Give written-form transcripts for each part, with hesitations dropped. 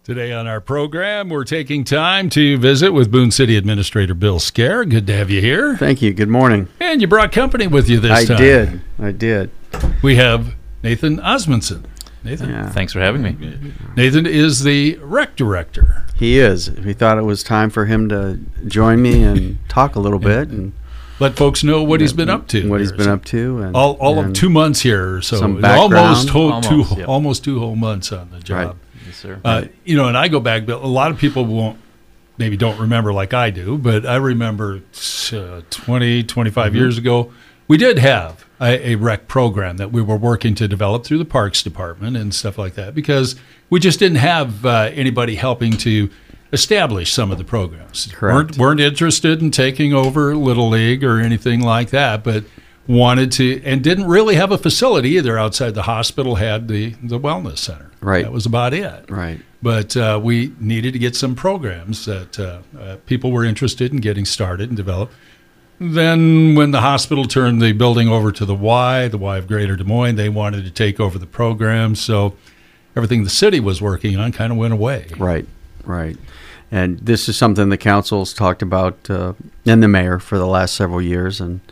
Today on our program, we're taking time to visit with Boone City Administrator Bill Skare. Good to have you here. Thank you. Good morning. And you brought company with you this time. I did. We have Nathan Osmundson. Nathan. Yeah. Thanks for having me. Nathan is the rec director. He is. We thought it was time for him to join me and talk a little bit and let folks know what he's been up to. What he's been up to. And, all of 2 months here, so some background. almost two whole months on the job. Right. Yes, sir. And I go back, Bill, a lot of people don't remember like I do, but I remember 20, 25 years ago, we did have a rec program that we were working to develop through the Parks Department and stuff like that, because we just didn't have anybody helping to establish some of the programs. Correct. Weren't interested in taking over Little League or anything like that, but wanted to, and didn't really have a facility either. Outside the hospital had the wellness center. Right. That was about it. Right. But we needed to get some programs that people were interested in getting started and developed. Then when the hospital turned the building over to the Y of Greater Des Moines, they wanted to take over the program. So everything the city was working on kind of went away. Right. And this is something the council's talked about and the mayor for the last several years, and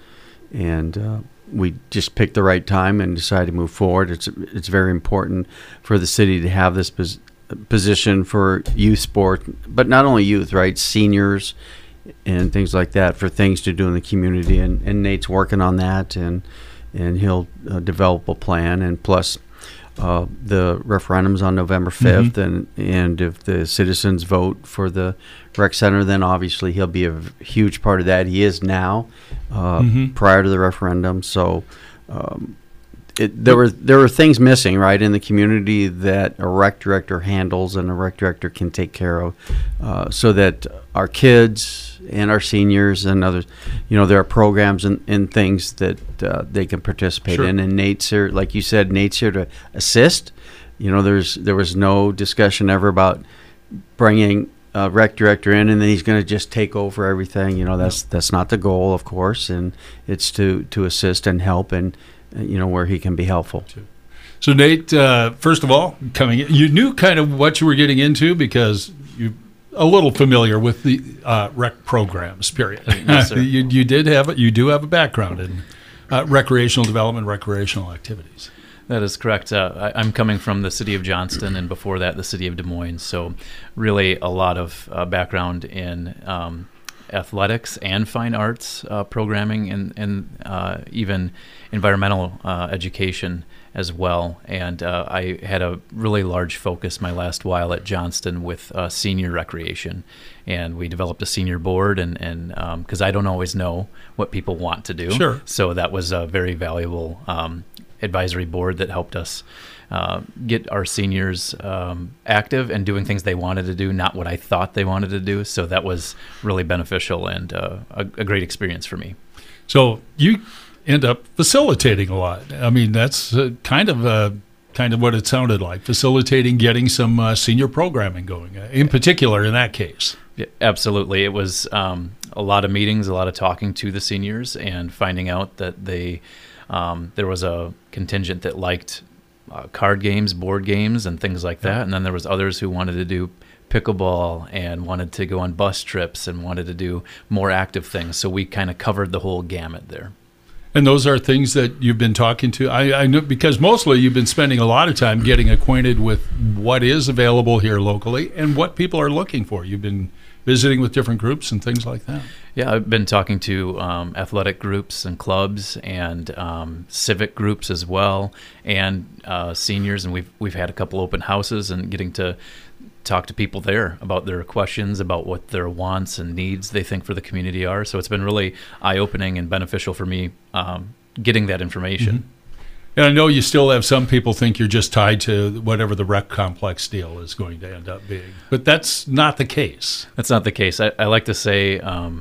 we just picked the right time and decided to move forward. It's very important for the city to have this position for youth sport, but not only youth, right? Seniors and things like that, for things to do in the community. And Nate's working on that, and he'll develop a plan. And plus, the referendum's on November 5th, and if the citizens vote for the rec center, then obviously he'll be a huge part of that. He is now, prior to the referendum. So there were things missing, right, in the community that a rec director handles and a rec director can take care of, so that our kids and our seniors and others, there are programs and things that they can participate in. And Nate's here, like you said, Nate's here to assist. There was no discussion ever about bringing a rec director in and then he's going to just take over everything. That's not the goal, of course, and it's to assist and help and where he can be helpful. So Nate, first of all, coming in, you knew kind of what you were getting into because you're a little familiar with the rec programs, period. Yes, sir. You do have a background in recreational development, recreational activities. That is correct. I'm coming from the city of Johnston, and before that, the city of Des Moines. So really a lot of background in athletics and fine arts programming and even environmental education as well. And I had a really large focus my last while at Johnston with senior recreation. And we developed a senior board, and because I don't always know what people want to do. Sure. So that was a very valuable advisory board that helped us get our seniors active and doing things they wanted to do, not what I thought they wanted to do. So that was really beneficial and a great experience for me. So you end up facilitating a lot. I mean, that's kind of what it sounded like, facilitating getting some senior programming going, in particular in that case. Yeah, absolutely. It was a lot of meetings, a lot of talking to the seniors and finding out that there was a contingent that liked card games, board games, and things like that. And then there was others who wanted to do pickleball and wanted to go on bus trips and wanted to do more active things. So we kind of covered the whole gamut there. And those are things that you've been talking to. I know, because mostly you've been spending a lot of time getting acquainted with what is available here locally and what people are looking for. You've been visiting with different groups and things like that. Yeah, I've been talking to athletic groups and clubs and civic groups as well, and seniors, and we've had a couple open houses and getting to talk to people there about their questions, about what their wants and needs they think for the community are. So it's been really eye-opening and beneficial for me getting that information. And I know you still have some people think you're just tied to whatever the rec complex deal is going to end up being. But that's not the case. That's not the case. I like to say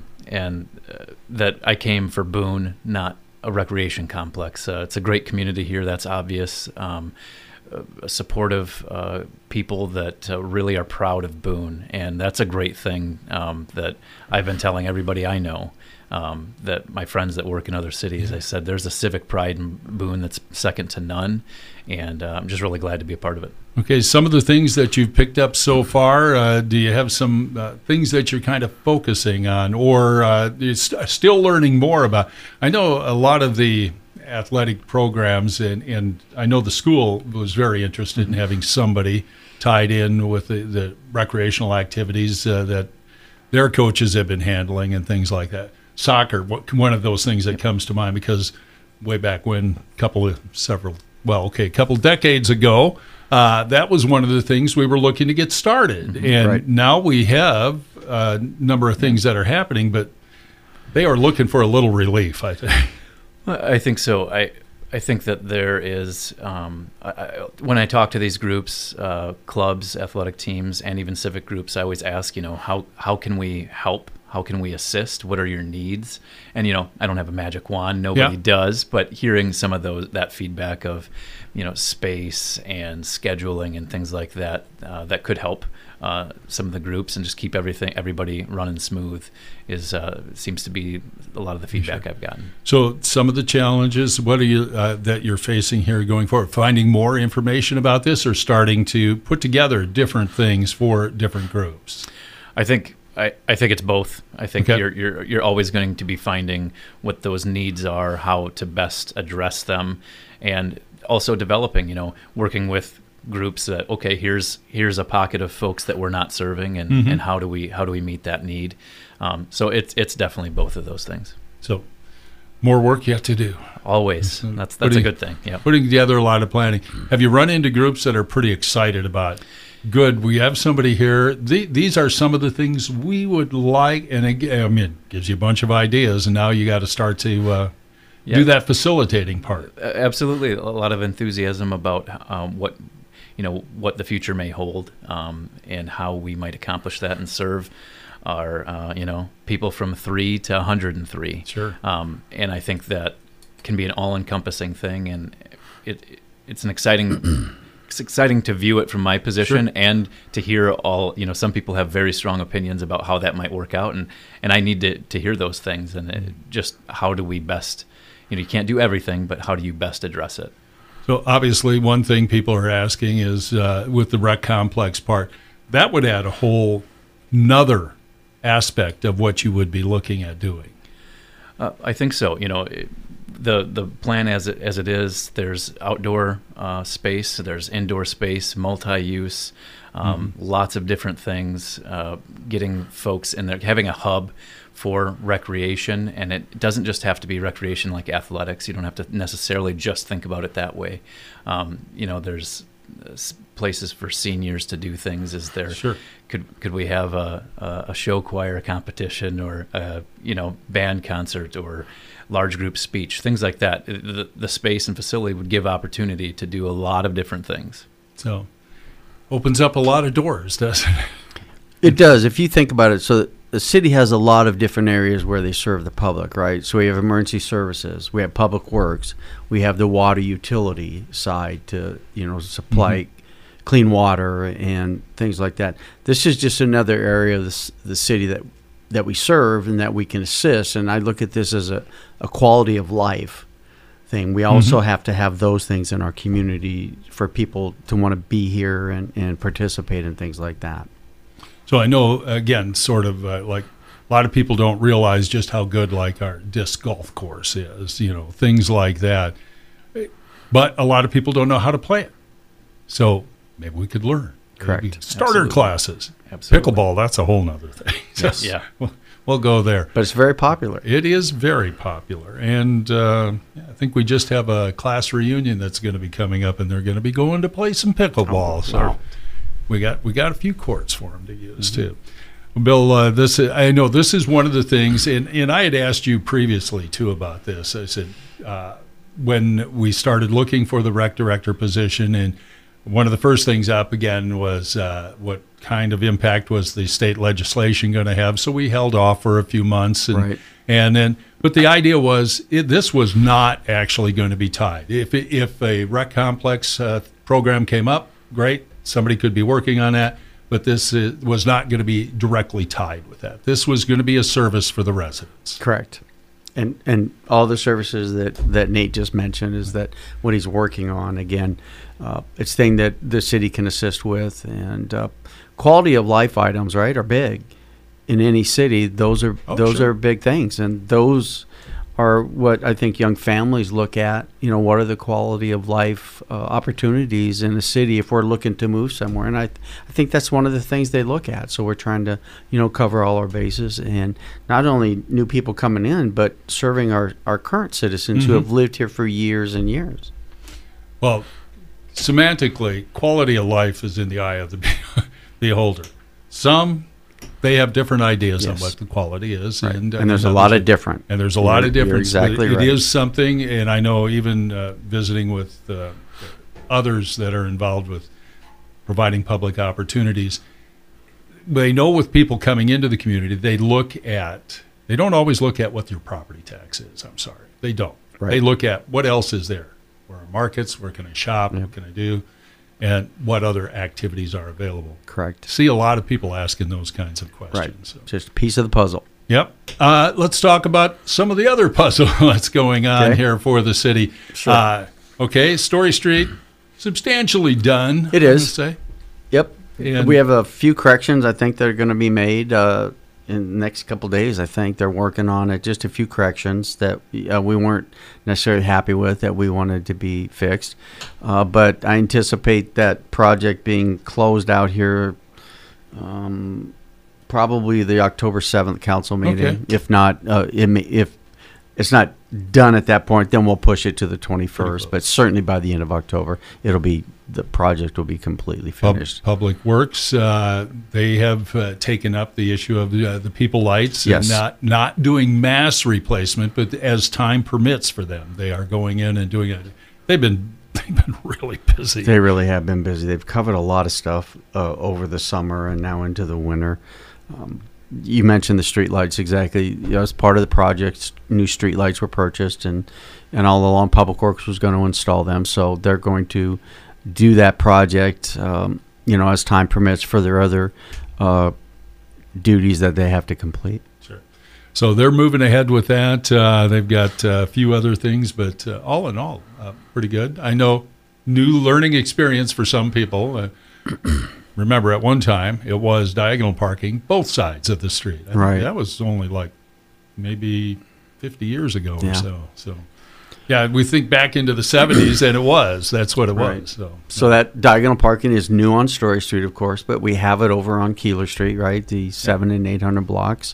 that I came for Boone, not a recreation complex. It's a great community here, that's obvious. supportive people that really are proud of Boone, and that's a great thing that I've been telling everybody I know. That my friends that work in other cities, I said there's a civic pride in Boone that's second to none, and I'm just really glad to be a part of it. Okay, some of the things that you've picked up so far, do you have some things that you're kind of focusing on, or you're still learning more about? I know a lot of the athletic programs, and I know the school was very interested in having somebody tied in with the recreational activities that their coaches have been handling and things like that. Soccer, one of those things that comes to mind, because way back when, a couple decades ago, that was one of the things we were looking to get started. Mm-hmm. And right. now we have a number of things that are happening, but they are looking for a little relief, I think. I think so. I think that there is, when I talk to these groups, clubs, athletic teams, and even civic groups, I always ask, how can we help? How can we assist? What are your needs? And, I don't have a magic wand. Nobody does. But hearing some of that feedback of, space and scheduling and things like that, that could help some of the groups and just keep everybody running smooth seems to be a lot of the feedback I've gotten. So some of the challenges, what are you that you're facing here going forward? Finding more information about this, or starting to put together different things for different groups? I think it's both. I think Okay. you're always going to be finding what those needs are, how to best address them, and also developing, working with groups that, okay, here's a pocket of folks that we're not serving, and, Mm-hmm. and how do we meet that need? So it's definitely both of those things. So more work yet to do. Always. That's a good thing. Yeah. Putting together a lot of planning. Have you run into groups that are pretty excited about, good, we have somebody here, these are some of the things we would like, and again, it gives you a bunch of ideas, and now you got to start to do that facilitating part. Absolutely. A lot of enthusiasm about what the future may hold, and how we might accomplish that and serve our people from 3 to 103. Sure. And I think that can be an all-encompassing thing, and it's an exciting. It's exciting to view it from my position, Sure. and to hear some people have very strong opinions about how that might work out, and I need to hear those things, and just how do we best, you can't do everything, but how do you best address it? So obviously one thing people are asking is with the rec complex part, that would add a whole nother aspect of what you would be looking at doing. I think so. The plan as it is, there's outdoor space, there's indoor space, multi-use, lots of different things, getting folks in there, having a hub for recreation, and it doesn't just have to be recreation like athletics. You don't have to necessarily just think about it that way. There's places for seniors to do things. Is there? Sure. Could we have a show choir competition, or a band concert, or large group speech, things like that? The space and facility would give opportunity to do a lot of different things. So opens up a lot of doors, doesn't it? It does. If you think about it, so the city has a lot of different areas where they serve the public, right? So we have emergency services, we have public works, we have the water utility side to, supply clean water and things like that. This is just another area of the city that we serve and that we can assist. And I look at this as a quality of life thing. We also have to have those things in our community for people to want to be here and participate in things like that. So I know, again, sort of like a lot of people don't realize just how good like our disc golf course is, things like that. But a lot of people don't know how to play it. So maybe we could learn. Correct. Maybe starter classes. Absolutely. Pickleball, that's a whole nother thing. Yes. Yeah. We'll go there. But it's very popular. It is very popular. And I think we just have a class reunion that's going to be coming up, and they're going to be going to play some pickleball. So we got a few courts for them to use too. Bill, I know this is one of the things, and I had asked you previously too about this. I said when we started looking for the rec director position, and one of the first things up again was what kind of impact was the state legislation going to have. So we held off for a few months, and Right. And then, but the idea was this was not actually going to be tied. If a rec complex program came up, great, somebody could be working on that. But this was not going to be directly tied with that. This was going to be a service for the residents. Correct. And all the services that Nate just mentioned is that what he's working on. Again, it's thing that the city can assist with, and quality of life items, right, are big in any city. Those are big things, and those are what I think young families look at. What are the quality of life opportunities in the city if we're looking to move somewhere? And I think that's one of the things they look at. So we're trying to, cover all our bases, and not only new people coming in, but serving our current citizens who have lived here for years and years. Well, semantically, quality of life is in the eye of the beholder. Some, they have different ideas on what the quality is. Right. And there's a lot of different. And there's a lot of difference. You're exactly right. It is something, and I know even visiting with others that are involved with providing public opportunities, they know with people coming into the community, they don't always look at what your property tax is. I'm sorry. They don't. Right. They look at what else is there. Where are markets? Where can I shop? What can I do? And what other activities are available. Correct. See a lot of people asking those kinds of questions. Right. So. Just a piece of the puzzle. Yep. Let's talk about some of the other puzzle that's going on here for the city. Sure. Story Street, substantially done. It is. Say. Yep. And we have a few corrections I think that are going to be made in the next couple of days. I think they're working on it. Just a few corrections that we weren't necessarily happy with that we wanted to be fixed. But I anticipate that project being closed out here probably the October 7th council meeting. Okay. If not, if it's not done at that point, then we'll push it to the 21st. But certainly by the end of October, the project will be completely finished. Public Works, they have taken up the issue of the people lights, yes, and not doing mass replacement, but as time permits for them, they are going in and doing it. They've been really busy. They really have been busy. They've covered a lot of stuff over the summer and now into the winter. You mentioned the street lights, exactly. As part of the project, new street lights were purchased, and all along Public Works was going to install them. So they're going to do that project, as time permits for their other duties that they have to complete. Sure. So they're moving ahead with that. They've got a few other things, but all in all, pretty good. I know new learning experience for some people. Remember, at one time, it was diagonal parking both sides of the street. Right. That was only like maybe 50 years ago or so. So, yeah, we think back into the 70s, and that's what it was. So that diagonal parking is new on Story Street, of course, but we have it over on Keeler Street, right, the 700 and 800 blocks.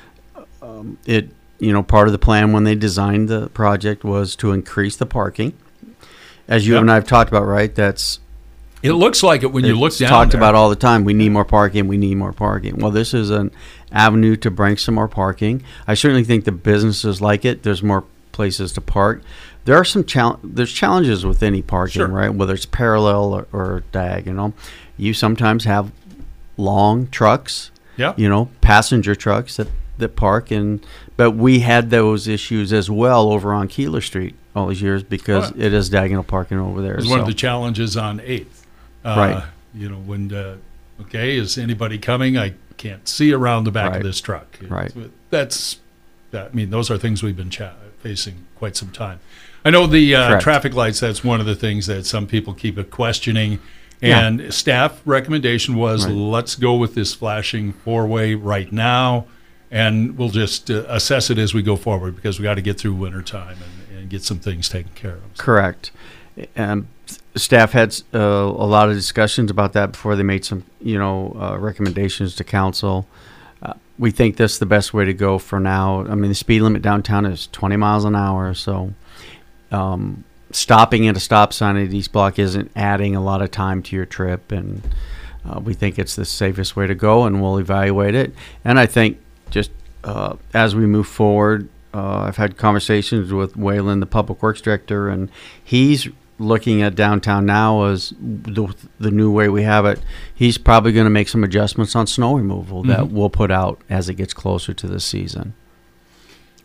Part of the plan when they designed the project was to increase the parking. As you and I have talked about, right, it looks like it when you look down talked about all the time. We need more parking. We need more parking. Well, this is an avenue to bring some more parking. I certainly think the businesses like it. There's more places to park. There are some there's challenges with any parking, right? Whether it's parallel or diagonal. You sometimes have long trucks, passenger trucks that park, but we had those issues as well over on Keeler Street all these years because it is diagonal parking over there. It was one of the challenges on 8th. Right. When, is anybody coming? I can't see around the back of this truck. Right. Those are things we've been facing quite some time. I know the traffic lights, that's one of the things that some people keep questioning. And staff recommendation was, let's go with this flashing 4-way right now, and we'll just assess it as we go forward because we got to get through winter time and get some things taken care of. So. Correct. Staff had a lot of discussions about that before they made some, recommendations to council. We think that's the best way to go for now. I mean, the speed limit downtown is 20 miles an hour, so stopping at a stop sign at East Block isn't adding a lot of time to your trip, and we think it's the safest way to go, and we'll evaluate it. And I think just as we move forward, I've had conversations with Waylon, the Public Works Director, and he's looking at downtown now as the new way we have it. He's probably going to make some adjustments on snow removal that we'll put out as it gets closer to the season.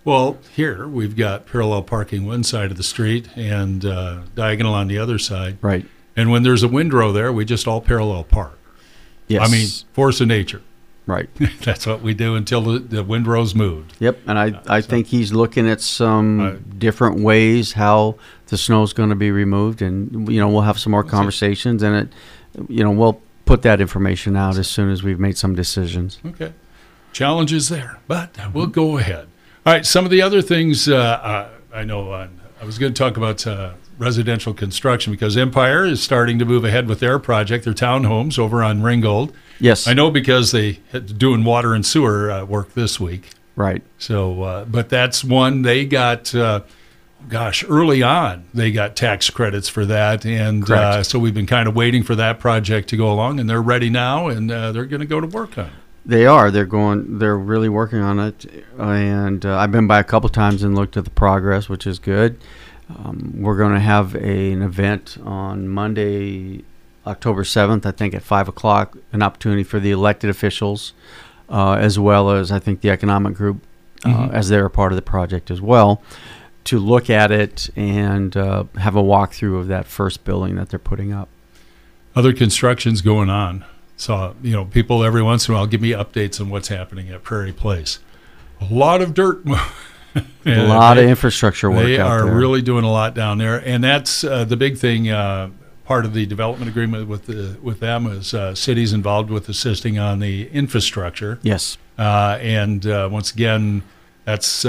Well, here we've got parallel parking one side of the street and diagonal on the other side. Right. And when there's a windrow there, we just all parallel park. Yes. I mean, force of nature. right. That's what we do until the windrow's moved. Yep. And I think he's looking at some different ways how the snow's going to be removed. And, we'll have some more conversations. And, we'll put that information out as soon as we've made some decisions. Okay. Challenge is there, but we'll go ahead. All right. Some of the other things I know I was going to talk about residential construction because Empire is starting to move ahead with their project, their townhomes over on Ringgold. Yes. I know because they had doing water and sewer work this week. Right. So, but that's one they got. Early on they got tax credits for that, and so we've been kind of waiting for that project to go along, and they're ready now, and they're going to go to work on it. They are. They're really working on it, and I've been by a couple times and looked at the progress, which is good. We're going to have an event on Monday, October 7th, I think at 5 o'clock, an opportunity for the elected officials, as well as I think the economic group, as they're a part of the project as well, to look at it and have a walkthrough of that first building that they're putting up. Other construction's going on. So, people every once in a while give me updates on what's happening at Prairie Place. A lot of dirt. A lot of infrastructure work They out are there. really doing a lot down there. And that's the big thing. Part of the development agreement with them is cities involved with assisting on the infrastructure. Yes. And once again, that's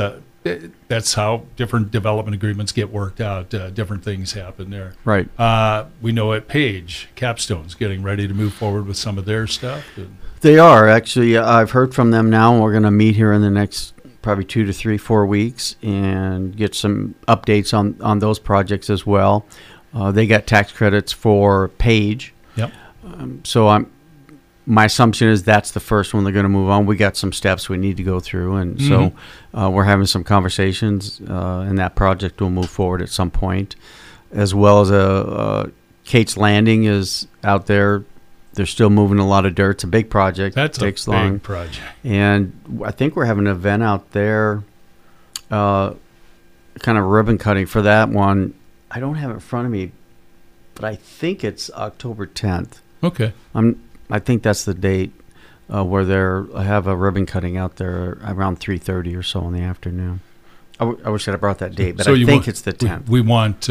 how different development agreements get worked out. Different things happen there. Right. We know at Page, Capstone's getting ready to move forward with some of their stuff. They are. Actually, I've heard from them now. We're going to meet here in the next probably 2 to 3, 4 weeks and get some updates on those projects as well. They got tax credits for Page. Yep. So my assumption is that's the first one they're going to move on. We got some steps we need to go through, and so we're having some conversations, and that project will move forward at some point, as well as Kate's Landing is out there. They're still moving a lot of dirt. It's a big project. That's takes a long. big project. And I think we're having an event out there, kind of ribbon cutting for that one. I don't have it in front of me, but I think it's October 10th. Okay. I think that's the date where I have a ribbon cutting out there around 3:30 or so in the afternoon. I wish I'd brought that date, but I think it's the 10th. We want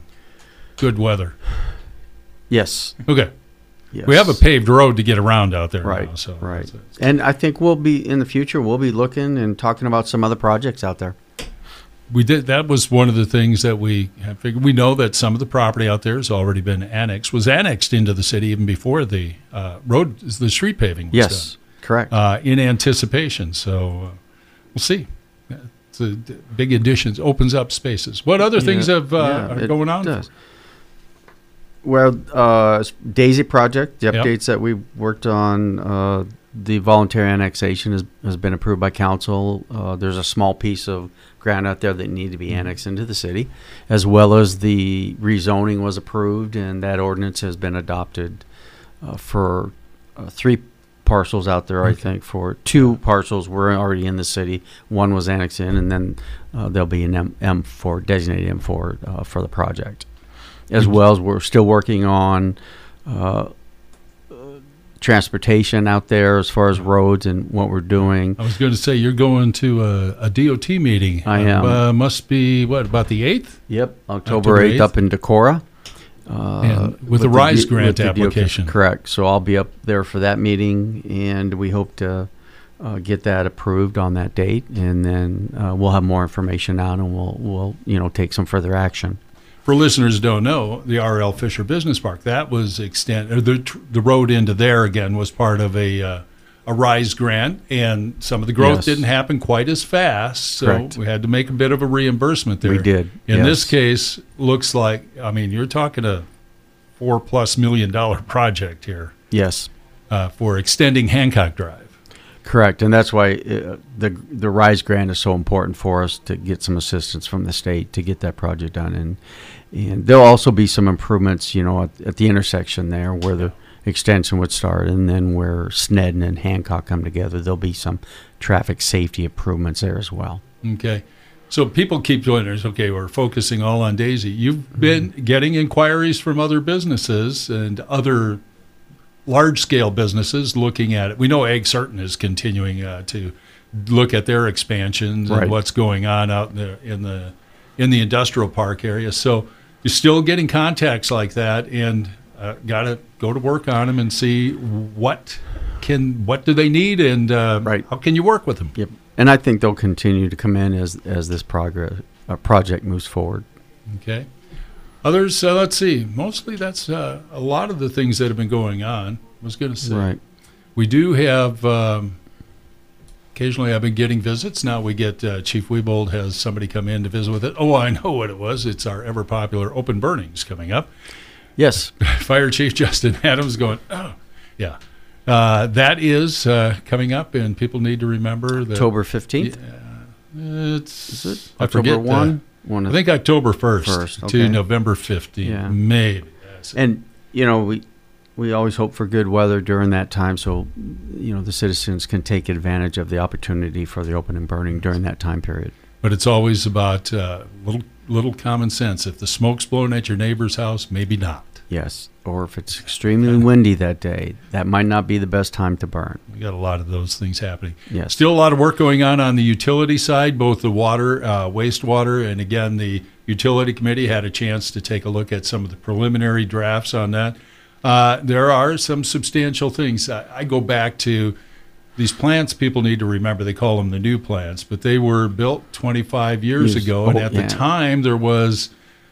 good weather. Yes. Okay. Yes. We have a paved road to get around out there right, now. So right. And I think in the future, we'll be looking and talking about some other projects out there. We did. That was one of the things that we have figured. We know that some of the property out there has already been annexed, was annexed into the city even before the the street paving was yes, done. Correct. In anticipation. So we'll see. It's a big additions, opens up spaces. What other things are going on? Does. Well, Daisy Project, the updates that we worked on, the voluntary annexation has been approved by council. There's a small piece of ground out there that need to be annexed into the city, as well as the rezoning was approved, and that ordinance has been adopted for 3 parcels out there. I think for 2 parcels were already in the city. 1 was annexed in, and then there'll be an M4, designated M4 for the project. As well as we're still working on transportation out there as far as roads and what we're doing. I was going to say, you're going to a DOT meeting. I am. Must be, about the 8th? Yep, October 8th up in Decorah. And with the RISE grant application. Correct. So I'll be up there for that meeting, and we hope to get that approved on that date. And then we'll have more information out, and we'll take some further action. For listeners who don't know, the R.L. Fisher Business Park, that was the road into there again was part of a RISE grant, and some of the growth didn't happen quite as fast, so Correct. we had to make a bit of a reimbursement there. We did. In this case, looks like, you're talking a $4+ million project here. Yes. For extending Hancock Drive. Correct, and that's why the RISE grant is so important for us to get some assistance from the state to get that project done, and there'll also be some improvements, at the intersection there where the extension would start, and then where Snedden and Hancock come together, there'll be some traffic safety improvements there as well. Okay. So people keep doing this. Okay, we're focusing all on Daisy. You've been getting inquiries from other businesses and other large-scale businesses looking at it. We know Egg Certain is continuing to look at their expansions and what's going on out in the industrial park area. So you're still getting contacts like that, and got to go to work on them and see what do they need, and how can you work with them. Yep. And I think they'll continue to come in as this project moves forward. Okay. Others, let's see. Mostly that's a lot of the things that have been going on. I was going to say, we do have, occasionally I've been getting visits. Now we get, Chief Wiebold has somebody come in to visit with it. Oh, I know what it was. It's our ever popular open burnings coming up. Yes. Fire Chief Justin Adams going, oh, yeah. That is coming up, and people need to remember that October 15th? Is it? I forget. I think October 1st to November 15th. Yeah. Maybe. And, we always hope for good weather during that time, so, the citizens can take advantage of the opportunity for the open and burning during that time period. But it's always about little common sense. If the smoke's blowing at your neighbor's house, maybe not. Yes, or if it's extremely windy that day, that might not be the best time to burn. We got a lot of those things happening. Yes. Still a lot of work going on the utility side, both the water, wastewater, and again, the utility committee had a chance to take a look at some of the preliminary drafts on that. There are some substantial things. I go back to these plants. People need to remember, they call them the new plants, but they were built 25 years ago, and at the time there was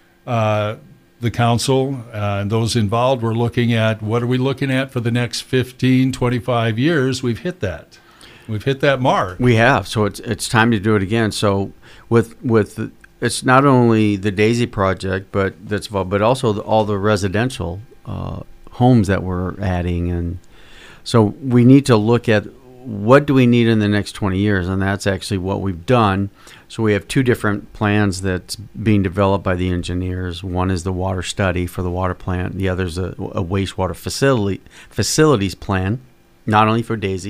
the council and those involved were looking at, what are we looking at for the next 15, 25 years? We've hit that. We've hit that mark. We have. So it's time to do it again. So with it's not only the Daisy project, but also all the residential homes that we're adding, and so we need to look at what do we need in the next 20 years, and that's actually what we've done. So we have two different plans that's being developed by the engineers. One is the water study for the water plant. The other is a wastewater facilities plan, not only for Daisy,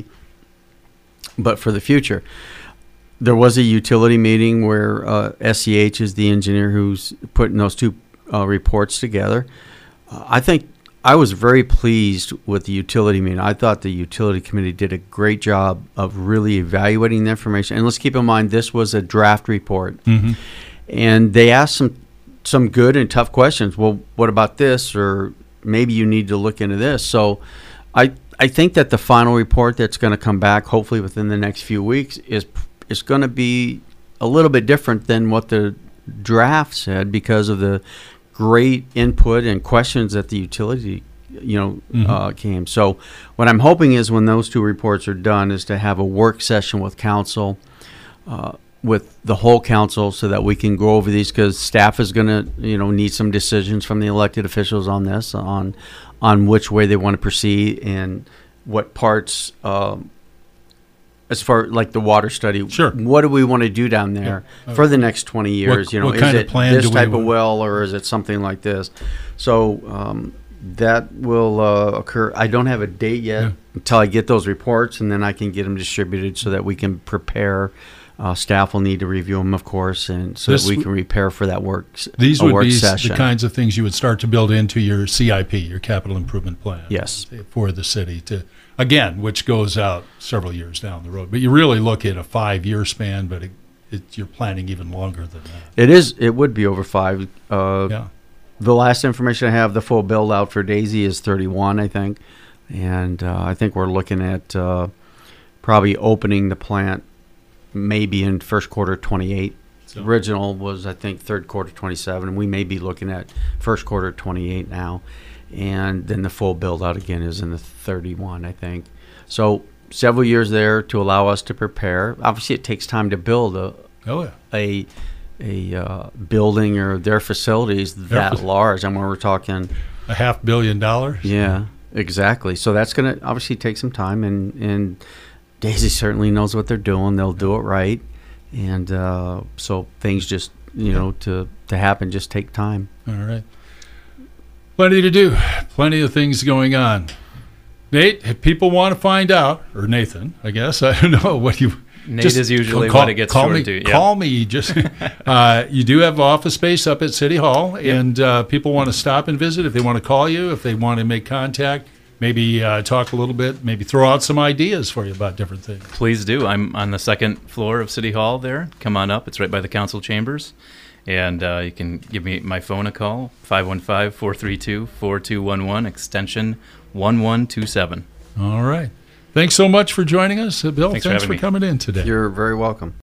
but for the future. There was a utility meeting where SCH is the engineer who's putting those two reports together. I think I was very pleased with the utility meeting. I thought the utility committee did a great job of really evaluating the information. And let's keep in mind, this was a draft report. Mm-hmm. And they asked some good and tough questions. Well, what about this? Or maybe you need to look into this. So I think that the final report that's going to come back, hopefully within the next few weeks, is going to be a little bit different than what the draft said, because of the great input and questions that the utility, came. So what I'm hoping is, when those two reports are done, is to have a work session with council, with the whole council, so that we can go over these, because staff is going to, need some decisions from the elected officials on this, on which way they want to proceed and what parts, as far like the water study, sure. What do we want to do down there for the next 20 years? What is kind it of plan this do type we of well, or is it something like this? So that will occur. I don't have a date yet until I get those reports, and then I can get them distributed so that we can prepare. Staff will need to review them, of course, and so that we can prepare for that work. These would be session. The kinds of things you would start to build into your CIP, your capital improvement plan. Yes, for the city again, which goes out several years down the road. But you really look at a 5-year span, but you're planning even longer than that. It would be over 5. The last information I have, the full build out for Daisy is 31, I think, and I think we're looking at probably opening the plant maybe in first quarter 28. So original was, I think, third quarter 27, and we may be looking at first quarter 28 now. And then the full build out again is in the 31, I think. So several years there to allow us to prepare. Obviously, it takes time to build a building or their facilities that large. I mean, we're talking $500 million. Yeah, exactly. So that's going to obviously take some time, and Daisy certainly knows what they're doing. They'll do it right, and so things just to happen just take time. All right. Plenty to do. Plenty of things going on. Nate, if people want to find out, or Nathan, I guess, I don't know, Nate just is usually call- what it gets call shortened me, to. Yeah. Call me. Just you do have office space up at City Hall, and people want to stop and visit. If they want to call you, if they want to make contact, maybe talk a little bit, maybe throw out some ideas for you about different things. Please do. I'm on the second floor of City Hall there. Come on up. It's right by the council chambers. And you can give me my phone a call, 515-432-4211, extension 1127. All right. Thanks so much for joining us, Bill. Thanks for having me. coming in today. You're very welcome.